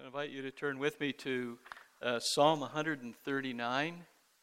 invite you to turn with me to Psalm 139.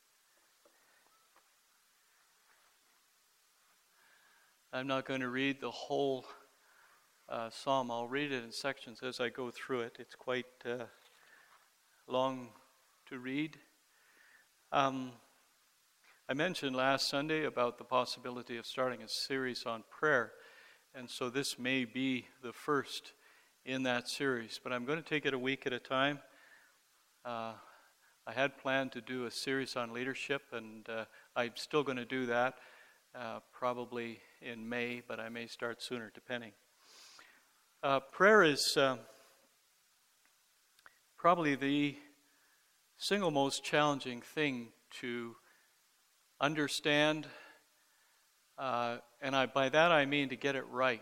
I'm not going to read the whole psalm. I'll read it in sections as I go through it. It's quite long to read. I mentioned last Sunday about the possibility of starting a series on prayer, and so this may be the first in that series, but I'm going to take it a week at a time. I had planned to do a series on leadership, and I'm still going to do that probably in May, but I may start sooner, depending. Prayer is probably the single most challenging thing to understand, and by that I mean to get it right.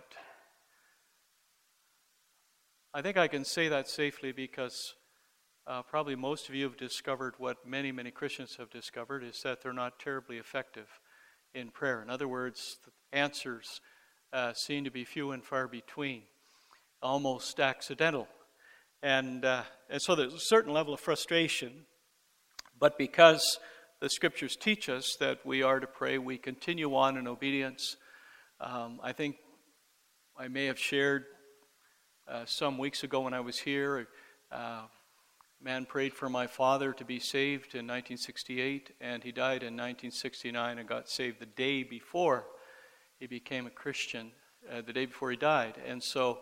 I think I can say that safely because probably most of you have discovered what many Christians have discovered, is that they're not terribly effective in prayer. In other words, the answers seem to be few and far between, almost accidental. And so there's a certain level of frustration, but because the Scriptures teach us that we are to pray, we continue on in obedience. I think I may have shared some weeks ago when I was here, a man prayed for my father to be saved in 1968, and he died in 1969 and got saved the day before he became a Christian, the day before he died. And so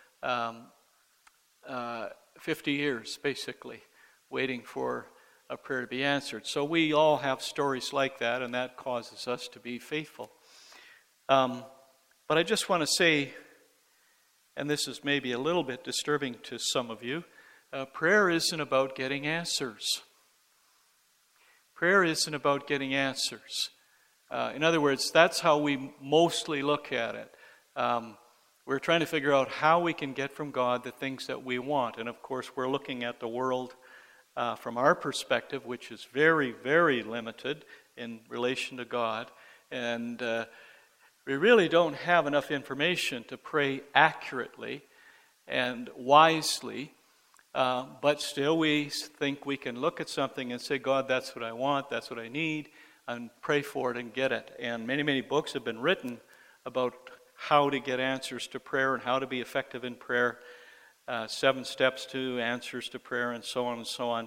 50 years, basically, waiting for a prayer to be answered. So we all have stories like that, and that causes us to be faithful. But I just want to say, and this is maybe a little bit disturbing to some of you, prayer isn't about getting answers. Prayer isn't about getting answers. In other words, that's how we mostly look at it. We're trying to figure out how we can get from God the things that we want. And of course, we're looking at the world from our perspective, which is very, very limited in relation to God. And we really don't have enough information to pray accurately and wisely, but still we think we can look at something and say, God, that's what I want, that's what I need, and pray for it and get it. And many books have been written about how to get answers to prayer and how to be effective in prayer, 7 steps to answers to prayer, and so on and so on.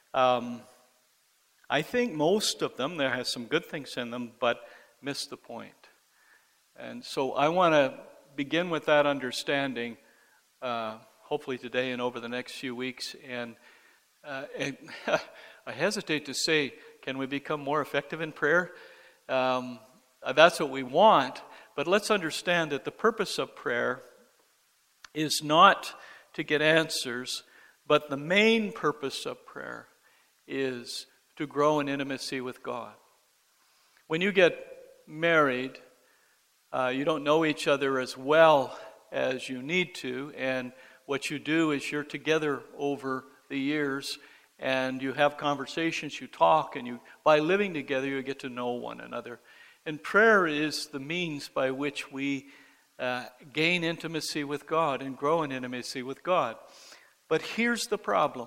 I think most of them, there has some good things in them, but miss the point. And so I want to begin with that understanding, hopefully today and over the next few weeks. And I hesitate to say, can we become more effective in prayer? That's what we want. But let's understand that the purpose of prayer is not to get answers, but the main purpose of prayer is to grow in intimacy with God. When you get married, you don't know each other as well as you need to, and what you do is you're together over the years, and you have conversations, you talk, and by living together you get to know one another. And prayer is the means by which we gain intimacy with God and grow in intimacy with God. But here's the problem.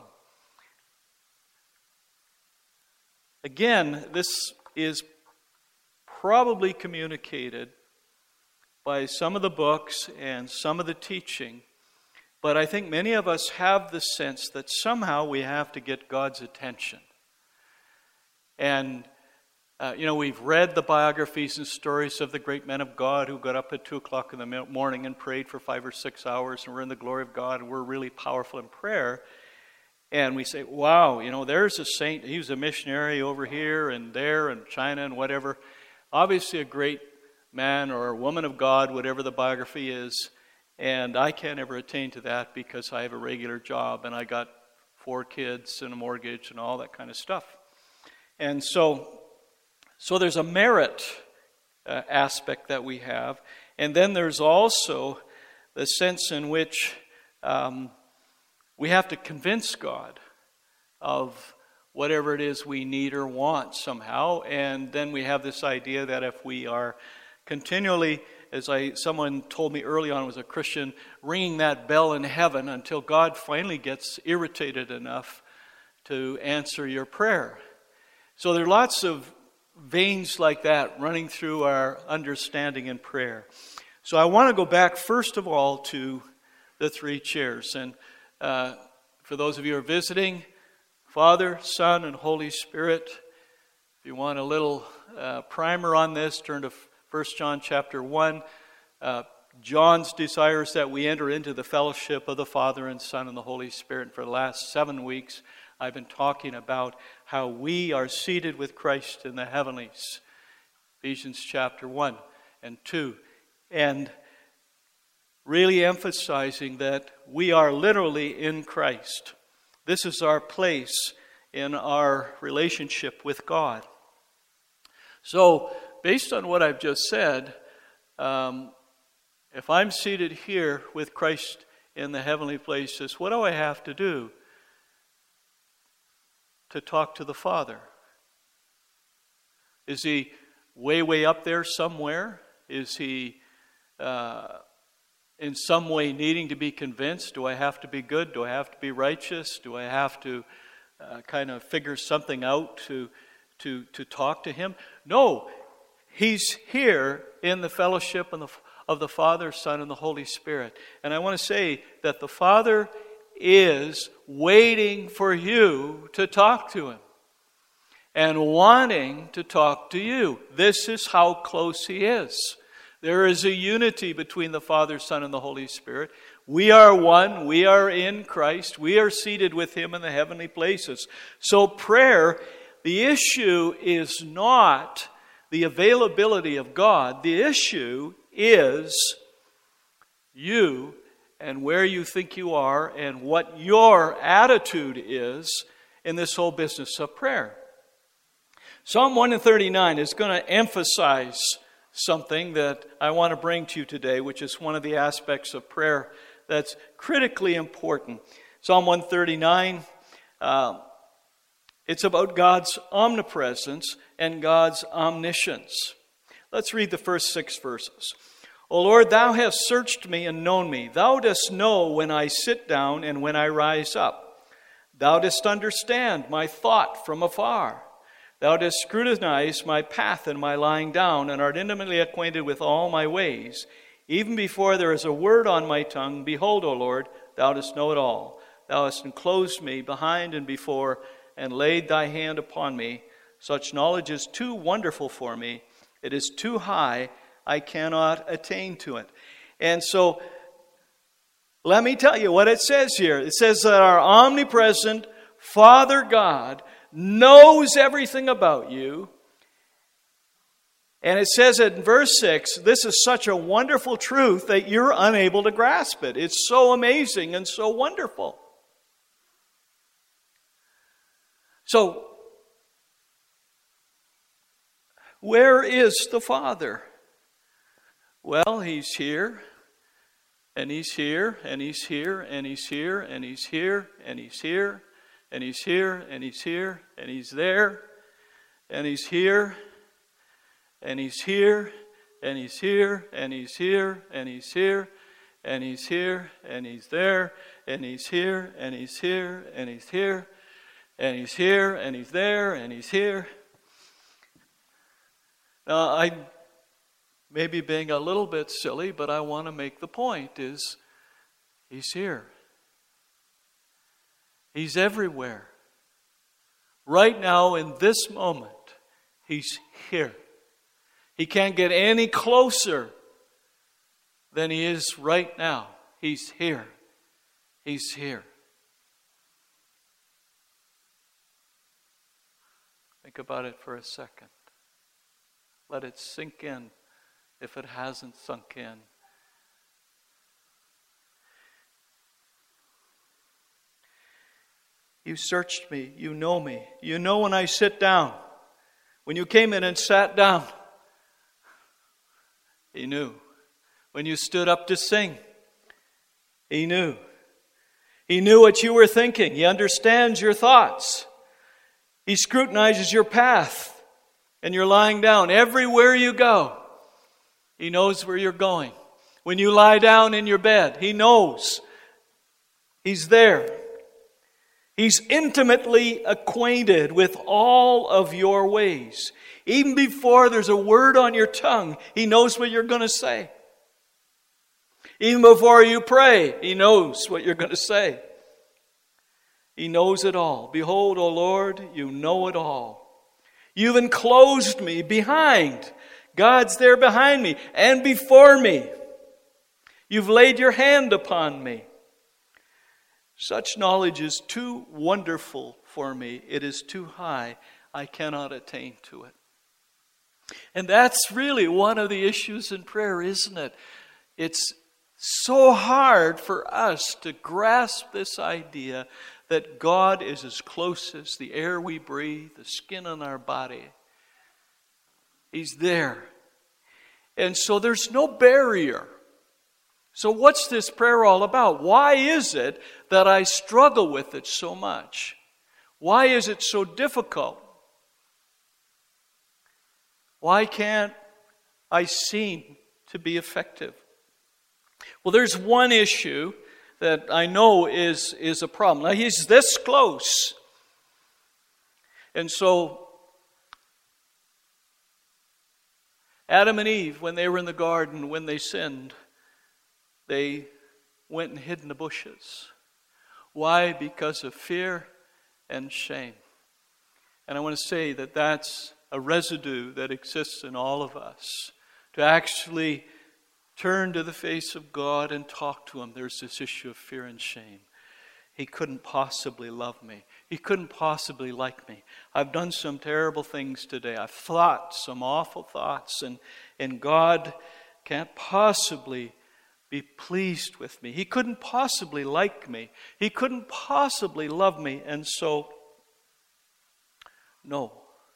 Again, this is probably communicated by some of the books and some of the teaching, but I think many of us have the sense that somehow we have to get God's attention. And, we've read the biographies and stories of the great men of God who got up at 2 o'clock in the morning and prayed for 5 or 6 hours, and were in the glory of God, and were really powerful in prayer. And we say, wow, there's a saint, he was a missionary over here and there and China and whatever. Obviously a great man or a woman of God, whatever the biography is, and I can't ever attain to that because I have a regular job and I got 4 kids and a mortgage and all that kind of stuff. And so there's a merit aspect that we have, and then there's also the sense in which we have to convince God of whatever it is we need or want somehow, and then we have this idea that if we are continually someone told me early on, was a Christian, ringing that bell in heaven until God finally gets irritated enough to answer your prayer. So there are lots of veins like that running through our understanding in prayer. So I want to go back first of all to the three chairs. And for those of you who are visiting, Father, Son, and Holy Spirit. If you want a little primer on this, turn to 1 John chapter 1. John's desire is that we enter into the fellowship of the Father and Son and the Holy Spirit. For the last 7 weeks, I've been talking about how we are seated with Christ in the heavenlies. Ephesians chapter 1 and 2. And really emphasizing that we are literally in Christ. This is our place in our relationship with God. So, based on what I've just said, if I'm seated here with Christ in the heavenly places, what do I have to do to talk to the Father? Is he way up there somewhere? Is he in some way needing to be convinced? Do I have to be good? Do I have to be righteous? Do I have to kind of figure something out to talk to him? No, he's here in the fellowship of the Father, Son, and the Holy Spirit. And I want to say that the Father is waiting for you to talk to him and wanting to talk to you. This is how close he is. There is a unity between the Father, Son, and the Holy Spirit. We are one. We are in Christ. We are seated with him in the heavenly places. So prayer, the issue is not the availability of God. The issue is you and where you think you are and what your attitude is in this whole business of prayer. Psalm 139 is going to emphasize something that I want to bring to you today, which is one of the aspects of prayer that's critically important. Psalm 139, it's about God's omnipresence and God's omniscience. Let's read the first 6 verses. O Lord, thou hast searched me and known me. Thou dost know when I sit down and when I rise up. Thou dost understand my thought from afar. Thou dost scrutinize my path and my lying down, and art intimately acquainted with all my ways. Even before there is a word on my tongue, behold, O Lord, thou dost know it all. Thou hast enclosed me behind and before, and laid thy hand upon me. Such knowledge is too wonderful for me. It is too high, I cannot attain to it. And so, let me tell you what it says here. It says that our omnipresent Father God knows everything about you. And it says in verse 6, this is such a wonderful truth that you're unable to grasp it. It's so amazing and so wonderful. So, where is the Father? Well, he's here, and he's here, and he's here, and he's here, and he's here, and he's here, and he's here, and he's here, and he's there, and he's here, and he's here, and he's here, and he's here, and he's here, and he's here, and he's there, and he's here, and he's here, and he's here, and he's here, and he's there, and he's here. Now, I may be being a little bit silly, but I want to make the point is he's here. He's everywhere. Right now, in this moment, he's here. He can't get any closer than he is right now. He's here. He's here. Think about it for a second. Let it sink in if it hasn't sunk in. You searched me. You know me. You know when I sit down. When you came in and sat down, he knew. When you stood up to sing, he knew. He knew what you were thinking. He understands your thoughts. He scrutinizes your path and you're lying down. Everywhere you go, He knows where you're going. When you lie down in your bed, He knows. He's there. He's intimately acquainted with all of your ways. Even before there's a word on your tongue, He knows what you're going to say. Even before you pray, He knows what you're going to say. He knows it all. Behold, O Lord, you know it all. You've enclosed me behind. God's there behind me and before me. You've laid your hand upon me. Such knowledge is too wonderful for me. It is too high. I cannot attain to it. And that's really one of the issues in prayer, isn't it? It's so hard for us to grasp this idea that God is as close as the air we breathe, the skin on our body. He's there. And so there's no barrier. So what's this prayer all about? Why is it that I struggle with it so much? Why is it so difficult? Why can't I seem to be effective? Well, there's one issue that I know is a problem. Now, He's this close. And so, Adam and Eve, when they were in the garden, when they sinned, they went and hid in the bushes. Why? Because of fear and shame. And I want to say that that's a residue that exists in all of us. To actually turn to the face of God and talk to Him, there's this issue of fear and shame. He couldn't possibly love me. He couldn't possibly like me. I've done some terrible things today. I've thought some awful thoughts, and God can't possibly be pleased with me. He couldn't possibly like me. He couldn't possibly love me. And so, no.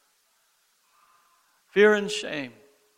Fear and shame.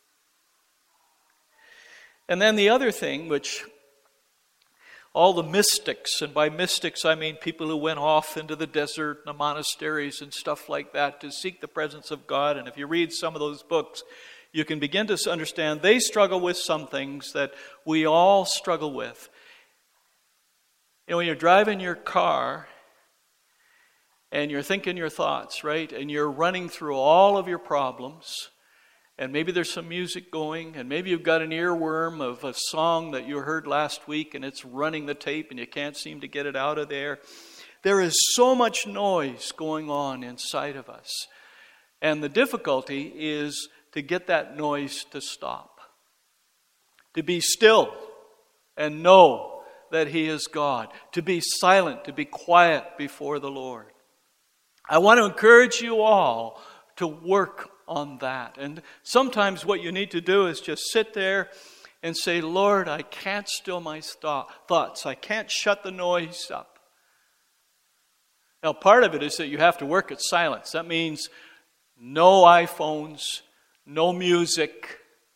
And then the other thing, which all the mystics, and by mystics I mean people who went off into the desert and the monasteries and stuff like that to seek the presence of God. And if you read some of those books, you can begin to understand they struggle with some things that we all struggle with. You know, when you're driving your car and you're thinking your thoughts, right? And you're running through all of your problems, and maybe there's some music going, and maybe you've got an earworm of a song that you heard last week and it's running the tape and you can't seem to get it out of there. There is so much noise going on inside of us. And the difficulty is to get that noise to stop. To be still and know that He is God. To be silent, to be quiet before the Lord. I want to encourage you all to work on that. And sometimes what you need to do is just sit there and say, Lord, I can't still my thoughts. I can't shut the noise up. Now, part of it is that you have to work at silence. That means no iPhones, no music,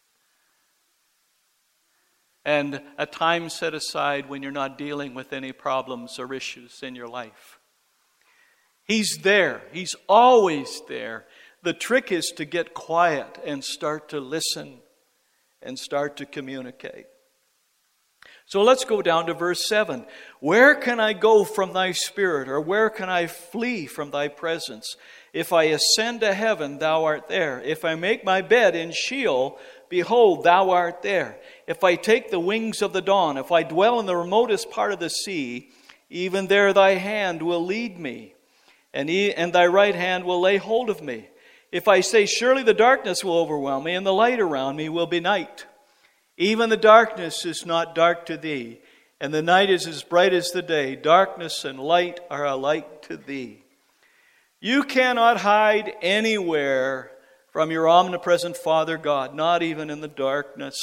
and a time set aside when you're not dealing with any problems or issues in your life. He's there. He's always there. The trick is to get quiet and start to listen and start to communicate. So let's go down to verse 7. Where can I go from thy spirit, or where can I flee from thy presence? If I ascend to heaven, thou art there. If I make my bed in Sheol, behold, thou art there. If I take the wings of the dawn, if I dwell in the remotest part of the sea, even there thy hand will lead me, and thy right hand will lay hold of me. If I say, surely the darkness will overwhelm me, and the light around me will be night. Even the darkness is not dark to thee, and the night is as bright as the day. Darkness and light are alike to thee. You cannot hide anywhere from your omnipresent Father God, not even in the darkness.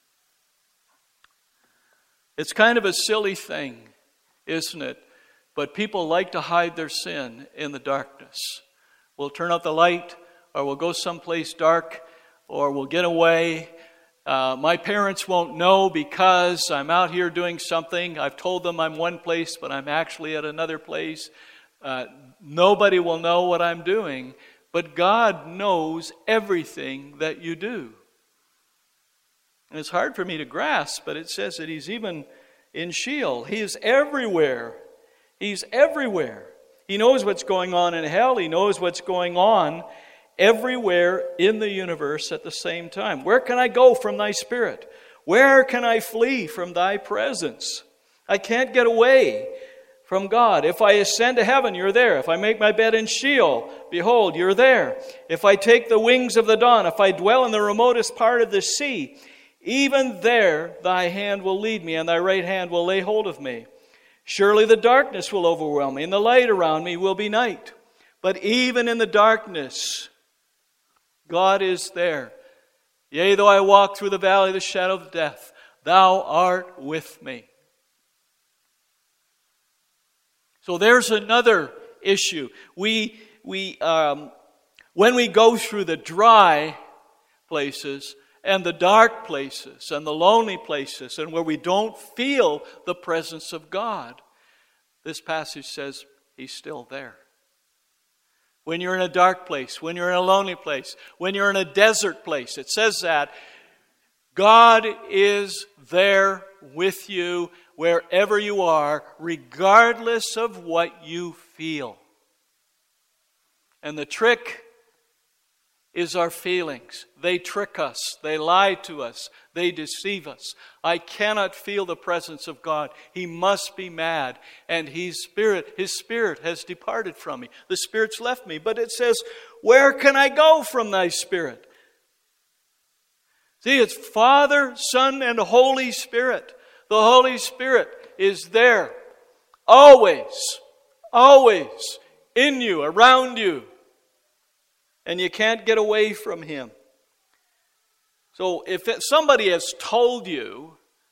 It's kind of a silly thing, isn't it? But people like to hide their sin in the darkness. We'll turn out the light, or we'll go someplace dark, or we'll get away. My parents won't know because I'm out here doing something. I've told them I'm one place, but I'm actually at another place. Nobody will know what I'm doing, but God knows everything that you do. And it's hard for me to grasp, but it says that He's even in Sheol. He is everywhere. He's everywhere. He knows what's going on in hell. He knows what's going on everywhere in the universe at the same time. Where can I go from thy Spirit? Where can I flee from thy presence? I can't get away from God. If I ascend to heaven, you're there. If I make my bed in Sheol, behold, you're there. If I take the wings of the dawn, if I dwell in the remotest part of the sea, even there thy hand will lead me, and thy right hand will lay hold of me. Surely the darkness will overwhelm me, and the light around me will be night. But even in the darkness, God is there. Yea, though I walk through the valley of the shadow of death, thou art with me. So there's another issue. When we go through the dry places and the dark places and the lonely places and where we don't feel the presence of God, this passage says He's still there. When you're in a dark place, when you're in a lonely place, when you're in a desert place, it says that God is there with you wherever you are, regardless of what you feel. And the trick is our feelings. They trick us. They lie to us. They deceive us. I cannot feel the presence of God. He must be mad. And His Spirit has departed from me. The Spirit's left me. But it says, where can I go from thy Spirit? See, it's Father, Son, and Holy Spirit. The Holy Spirit is there. Always. Always. In you, around you. And you can't get away from Him. So if somebody has told you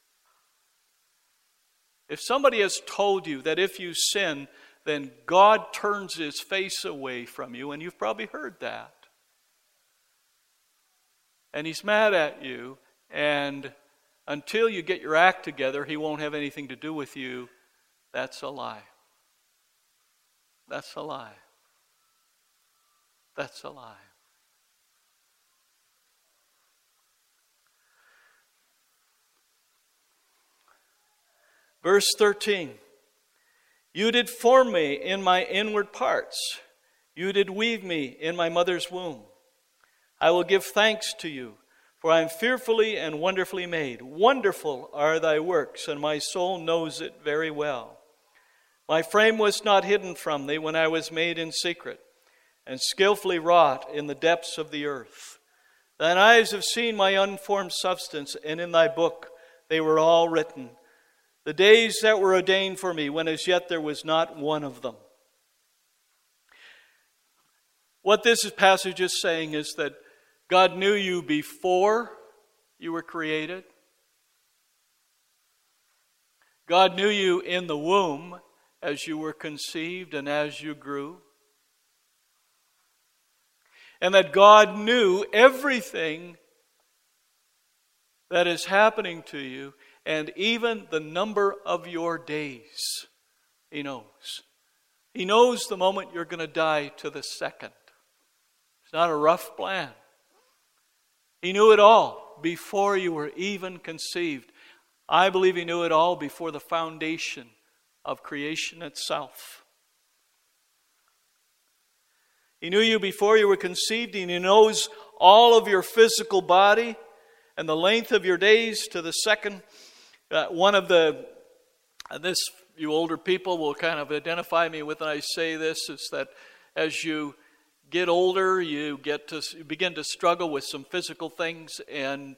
that if you sin, then God turns His face away from you, and you've probably heard that. And He's mad at you, and until you get your act together, He won't have anything to do with you. That's a lie. That's a lie. That's a lie. Verse 13. You did form me in my inward parts. You did weave me in my mother's womb. I will give thanks to you, for I am fearfully and wonderfully made. Wonderful are thy works, and my soul knows it very well. My frame was not hidden from thee when I was made in secret, and skillfully wrought in the depths of the earth. Thine eyes have seen my unformed substance, and in thy book they were all written, the days that were ordained for me, when as yet there was not one of them. What this passage is saying is that God knew you before you were created. God knew you in the womb as you were conceived and as you grew. And that God knew everything that is happening to you, and even the number of your days. He knows. He knows the moment you're going to die to the second. It's not a rough plan. He knew it all before you were even conceived. I believe He knew it all before the foundation of creation itself. He knew you before you were conceived, and He knows all of your physical body and the length of your days to the second. This you older people will kind of identify me with when I say this, is that as you get older, you begin to struggle with some physical things, and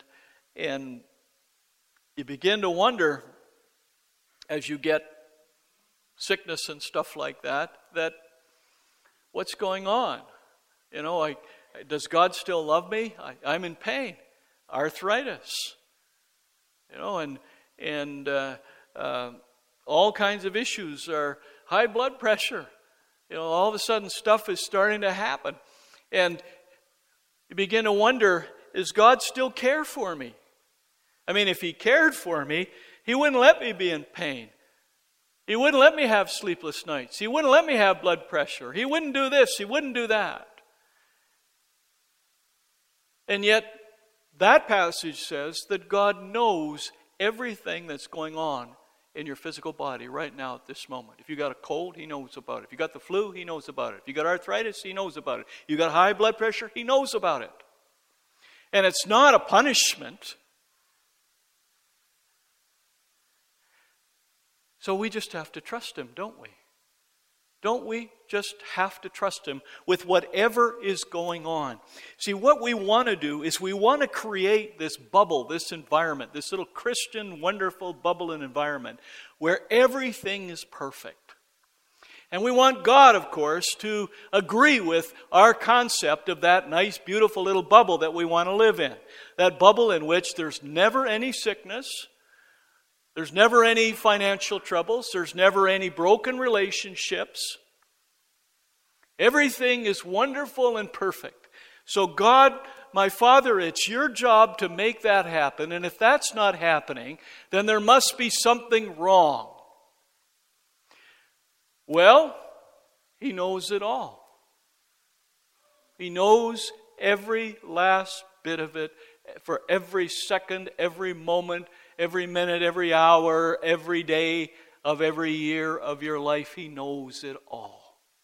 you begin to wonder as you get sickness and stuff like that what's going on? Does God still love me? I'm in pain, arthritis, and all kinds of issues, are high blood pressure. All of a sudden stuff is starting to happen, and you begin to wonder, does God still care for me? I mean, if He cared for me, He wouldn't let me be in pain. He wouldn't let me have sleepless nights. He wouldn't let me have blood pressure. He wouldn't do this. He wouldn't do that. And yet, That passage says that God knows everything that's going on in your physical body right now at this moment. If you got a cold, He knows about it. If you got the flu, He knows about it. If you got arthritis, He knows about it. You got high blood pressure, He knows about it. And it's not a punishment. So we just have to trust Him, don't we? Don't we just have to trust Him with whatever is going on? See, what we want to do is we want to create this bubble, this environment, this little Christian, wonderful bubble and environment where everything is perfect. And we want God, of course, to agree with our concept of that nice, beautiful little bubble that we want to live in. That bubble in which there's never any sickness, there's never any financial troubles, there's never any broken relationships. Everything is wonderful and perfect. So God, my Father, it's your job to make that happen. And if that's not happening, then there must be something wrong. Well, He knows it all. He knows every last bit of it for every second, every moment, every minute, every hour, every day of every year of your life. He knows it all.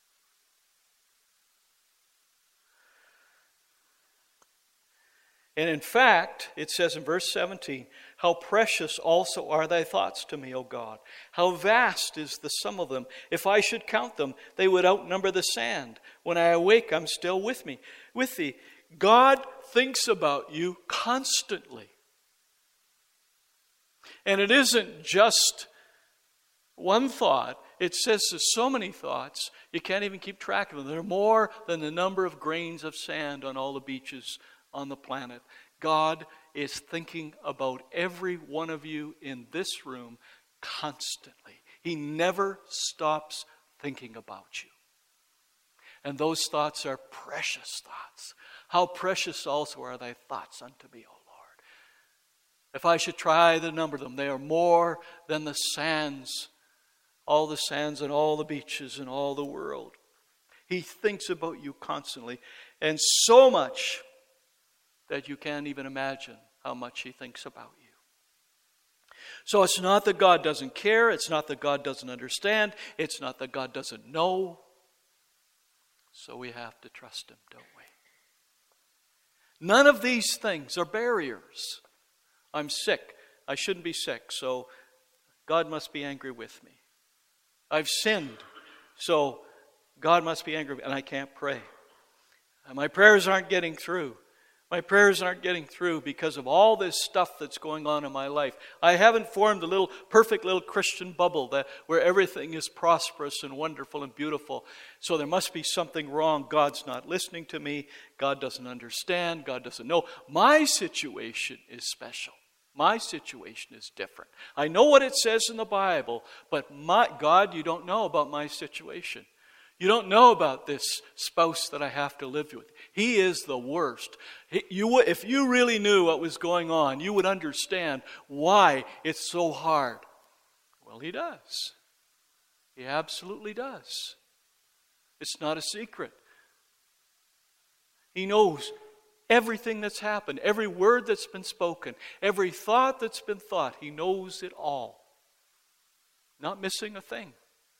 And in fact, it says in verse 17, how precious also are thy thoughts to me, O God. How vast is the sum of them. If I should count them, they would outnumber the sand. When I awake, I'm still with thee. God thinks about you constantly. And it isn't just one thought. It says there's so many thoughts, you can't even keep track of them. They're more than the number of grains of sand on all the beaches on the planet. God is thinking about every one of you in this room constantly. He never stops thinking about you. And those thoughts are precious thoughts. How precious also are thy thoughts unto me, O Lord. If I should try to number them, they are more than the sands, all the sands and all the beaches in all the world. He thinks about you constantly, and so much that you can't even imagine how much He thinks about you. So it's not that God doesn't care. It's not that God doesn't understand. It's not that God doesn't know. So we have to trust Him, don't we? None of these things are barriers. I'm sick. I shouldn't be sick, so God must be angry with me. I've sinned, so God must be angry, and I can't pray. And my prayers aren't getting through. My prayers aren't getting through because of all this stuff that's going on in my life. I haven't formed a perfect little Christian bubble where everything is prosperous and wonderful and beautiful. So there must be something wrong. God's not listening to me. God doesn't understand. God doesn't know. My situation is special. My situation is different. I know what it says in the Bible, but God, you don't know about my situation. You don't know about this spouse that I have to live with. He is the worst. If you really knew what was going on, you would understand why it's so hard. Well, He does. He absolutely does. It's not a secret. He knows everything that's happened, every word that's been spoken, every thought that's been thought. He knows it all. Not missing a thing.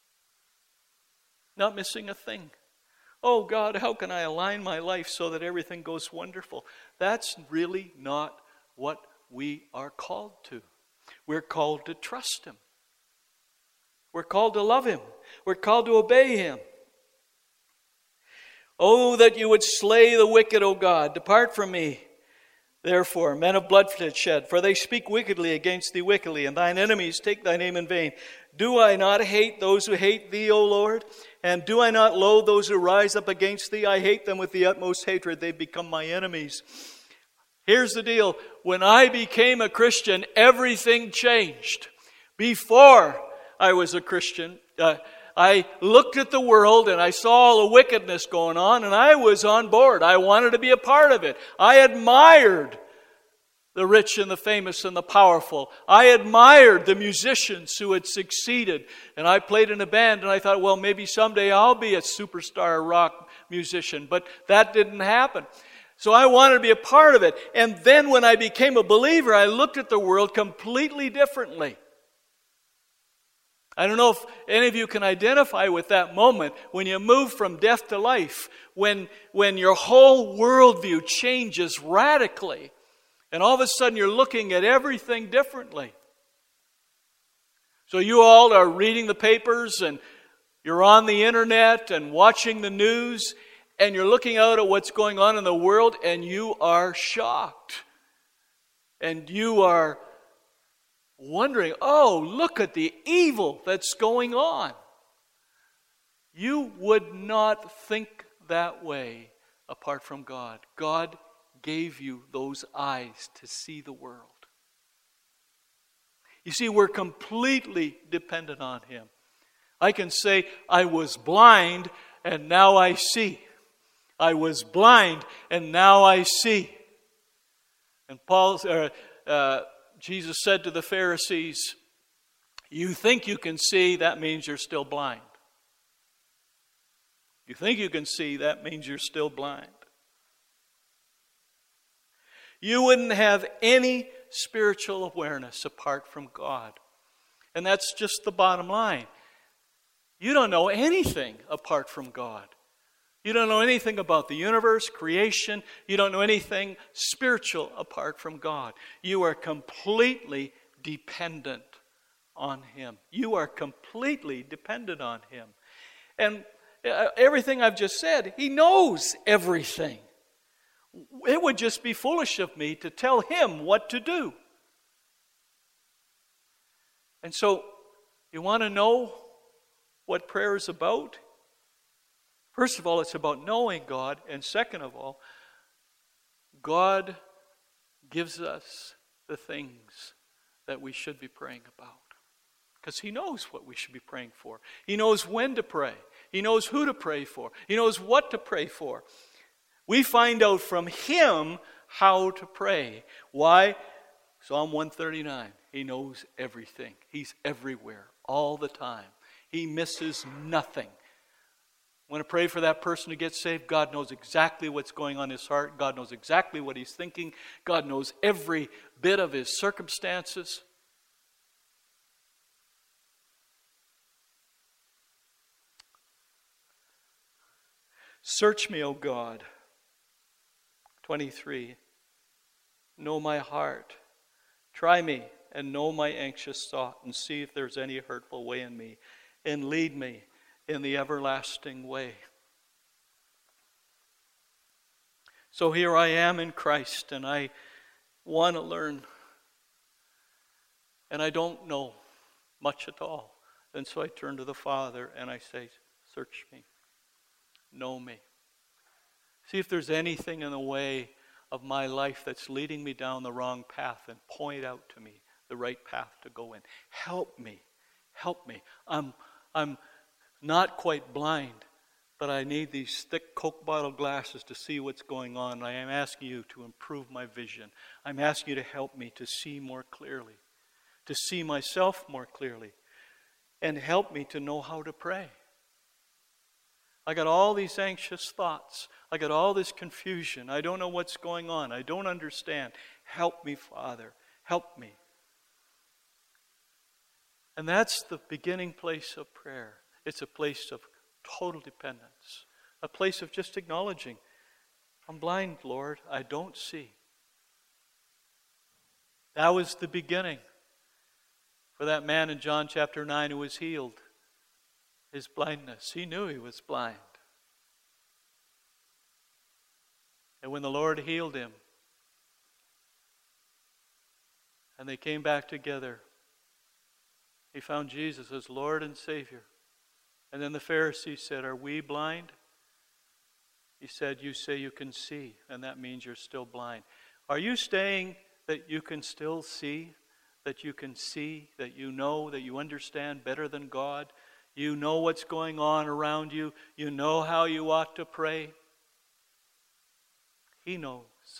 Not missing a thing. Oh God, how can I align my life so that everything goes wonderful? That's really not what we are called to. We're called to trust Him. We're called to love Him. We're called to obey Him. Oh, that you would slay the wicked, O God. Depart from me, therefore, men of bloodshed, for they speak wickedly against thee wickedly, and thine enemies take thy name in vain. Do I not hate those who hate thee, O Lord? And do I not loathe those who rise up against thee? I hate them with the utmost hatred. They become my enemies. Here's the deal. When I became a Christian, everything changed. Before I was a Christian, I looked at the world and I saw all the wickedness going on, and I was on board. I wanted to be a part of it. I admired the rich and the famous and the powerful. I admired the musicians who had succeeded. And I played in a band, and I thought, well, maybe someday I'll be a superstar rock musician. But that didn't happen. So I wanted to be a part of it. And then when I became a believer, I looked at the world completely differently. I don't know if any of you can identify with that moment when you move from death to life, when your whole worldview changes radically, and all of a sudden you're looking at everything differently. So you all are reading the papers, and you're on the internet and watching the news, and you're looking out at what's going on in the world, and you are shocked. And you are wondering, oh, look at the evil that's going on. You would not think that way apart from God. God gave you those eyes to see the world. You see, we're completely dependent on Him. I can say, I was blind and now I see. I was blind and now I see. And Jesus said to the Pharisees, you think you can see, that means you're still blind. You think you can see, that means you're still blind. You wouldn't have any spiritual awareness apart from God. And that's just the bottom line. You don't know anything apart from God. You don't know anything about the universe, creation. You don't know anything spiritual apart from God. You are completely dependent on Him. You are completely dependent on Him. And everything I've just said, He knows everything. It would just be foolish of me to tell Him what to do. And so, you want to know what prayer is about? First of all, it's about knowing God. And second of all, God gives us the things that we should be praying about. Because He knows what we should be praying for. He knows when to pray. He knows who to pray for. He knows what to pray for. We find out from Him how to pray. Why? Psalm 139. He knows everything. He's everywhere, all the time. He misses nothing. Want to pray for that person to get saved? God knows exactly what's going on in his heart. God knows exactly what he's thinking. God knows every bit of his circumstances. Search me, O God. 23. Know my heart. Try me and know my anxious thought, and see if there's any hurtful way in me, and lead me in the everlasting way. So here I am in Christ, and I want to learn, and I don't know much at all. And so I turn to the Father and I say, search me, know me. See if there's anything in the way of my life that's leading me down the wrong path, and point out to me the right path to go in. Help me. Help me. I'm not quite blind, but I need these thick Coke bottle glasses to see what's going on. I am asking you to improve my vision. I'm asking you to help me to see more clearly, to see myself more clearly, and help me to know how to pray. I got all these anxious thoughts. I got all this confusion. I don't know what's going on. I don't understand. Help me, Father. Help me. And that's the beginning place of prayer. It's a place of total dependence. A place of just acknowledging, I'm blind, Lord. I don't see. That was the beginning for that man in John chapter 9 who was healed. His blindness. He knew he was blind. And when the Lord healed him, and they came back together, he found Jesus as Lord and Savior. And then the Pharisees said, are we blind? He said, you say you can see, and that means you're still blind. Are you saying that you can still see? That you can see, that you know, that you understand better than God? You know what's going on around you. You know how you ought to pray. He knows.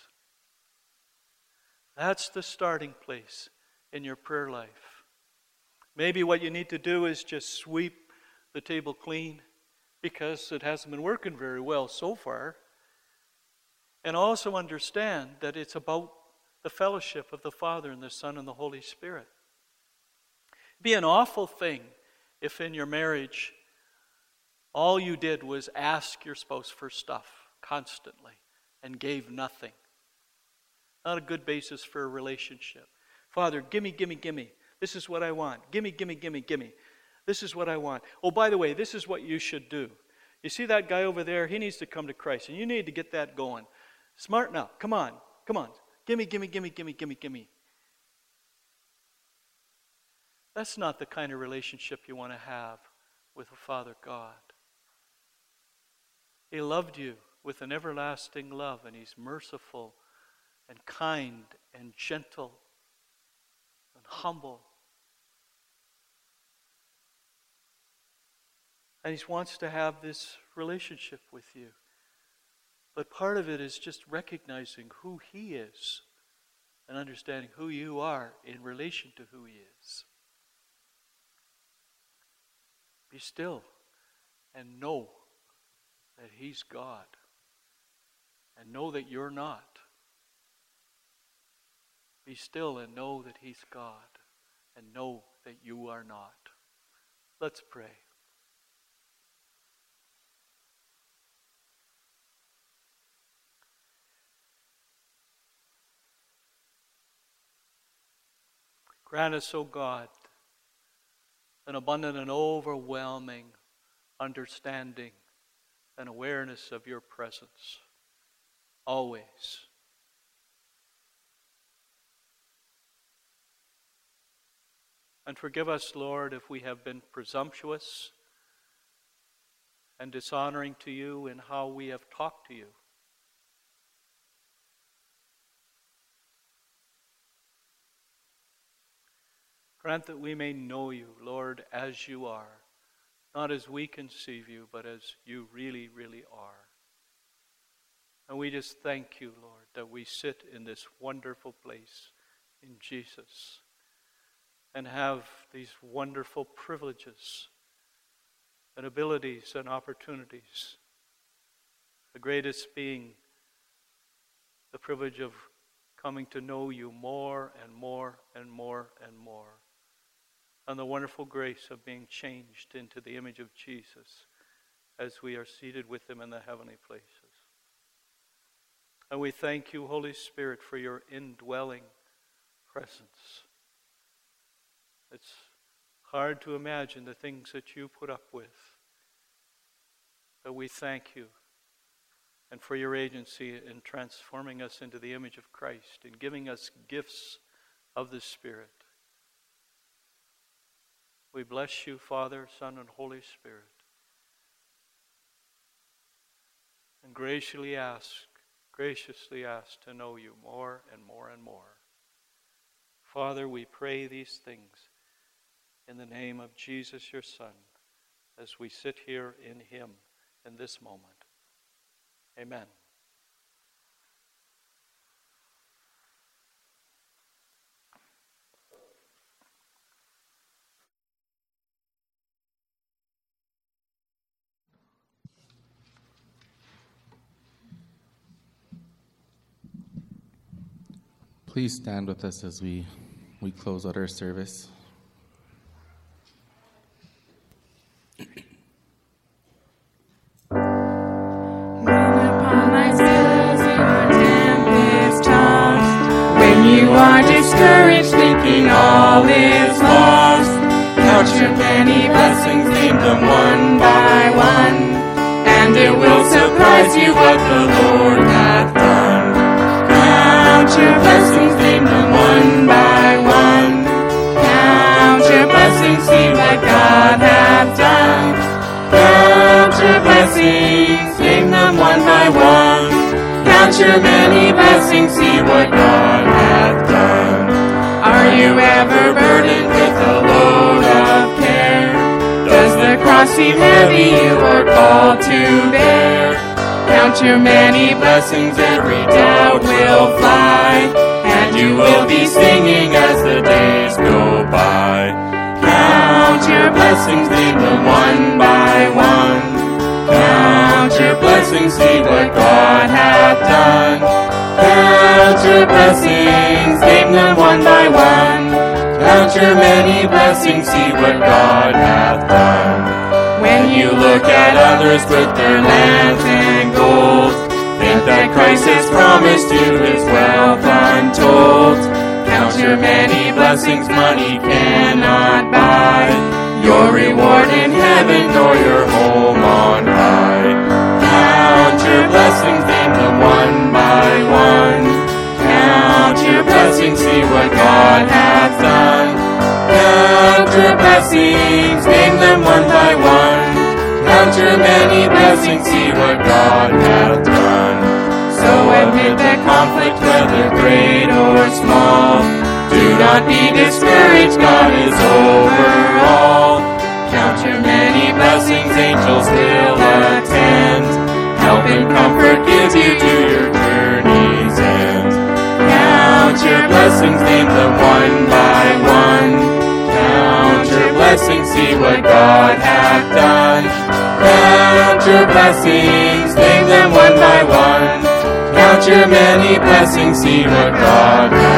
That's the starting place in your prayer life. Maybe what you need to do is just sweep the table clean, because it hasn't been working very well so far. And also understand that it's about the fellowship of the Father and the Son and the Holy Spirit. It'd be an awful thing if in your marriage all you did was ask your spouse for stuff constantly and gave nothing. Not a good basis for a relationship. Father, gimme, gimme, gimme. This is what I want. Gimme, gimme, gimme, gimme. This is what I want. Oh, by the way, this is what you should do. You see that guy over there? He needs to come to Christ, and you need to get that going. Smart now. Come on. Come on. Gimme, gimme, gimme, gimme, gimme, gimme. That's not the kind of relationship you want to have with a Father God. He loved you with an everlasting love, and He's merciful and kind and gentle and humble. And He wants to have this relationship with you. But part of it is just recognizing who He is and understanding who you are in relation to who He is. Be still and know that He's God. And know that you're not. Be still and know that He's God. And know that you are not. Let's pray. Grant us, O God, an abundant and overwhelming understanding and awareness of your presence, always. And forgive us, Lord, if we have been presumptuous and dishonoring to you in how we have talked to you. Grant that we may know you, Lord, as you are, not as we conceive you, but as you really, really are. And we just thank you, Lord, that we sit in this wonderful place in Jesus and have these wonderful privileges and abilities and opportunities. The greatest being the privilege of coming to know you more and more and more and more. And the wonderful grace of being changed into the image of Jesus as we are seated with Him in the heavenly places. And we thank you, Holy Spirit, for your indwelling presence. It's hard to imagine the things that you put up with. But we thank you, and for your agency in transforming us into the image of Christ and giving us gifts of the Spirit. We bless you, Father, Son, and Holy Spirit. And graciously ask to know you more and more and more. Father, we pray these things in the name of Jesus, your Son, as we sit here in Him in this moment. Amen. Please stand with us as we close out our service. You are discouraged, thinking all is lost. Count your many blessings, name them one by one, and it will surprise you what the Lord hath done. Count your blessings, name them one by one. Count your blessings, see what God hath done. Count your blessings, name them one by one. Count your many blessings, see what God hath done. Are you ever burdened with a load of care? Does the cross seem heavy you are called to bear? Count your many blessings, every doubt will fly, and you will be singing as the days go by. Count your blessings, name them one by one. Count your blessings, see what God hath done. your blessings, name them one by one. Count your many blessings, see what God hath done. When you look at others with their lands and gold, think that Christ has promised you his wealth untold. Count your many blessings, money cannot buy your reward in heaven nor your home on high. Count your blessings, name them one by one. Count your blessings, see what God hath done. Count your blessings, name them one by one. Count your many blessings, see what God hath done. So amid the conflict, whether great or small, do not be discouraged, God is over all. Count your many blessings, angels will attend. Help and comfort give you to your journey's end. Count your blessings, name them one by one. Count your blessings, see what God hath done. Count your blessings, name them one by one. Count your many blessings, see what God hath done.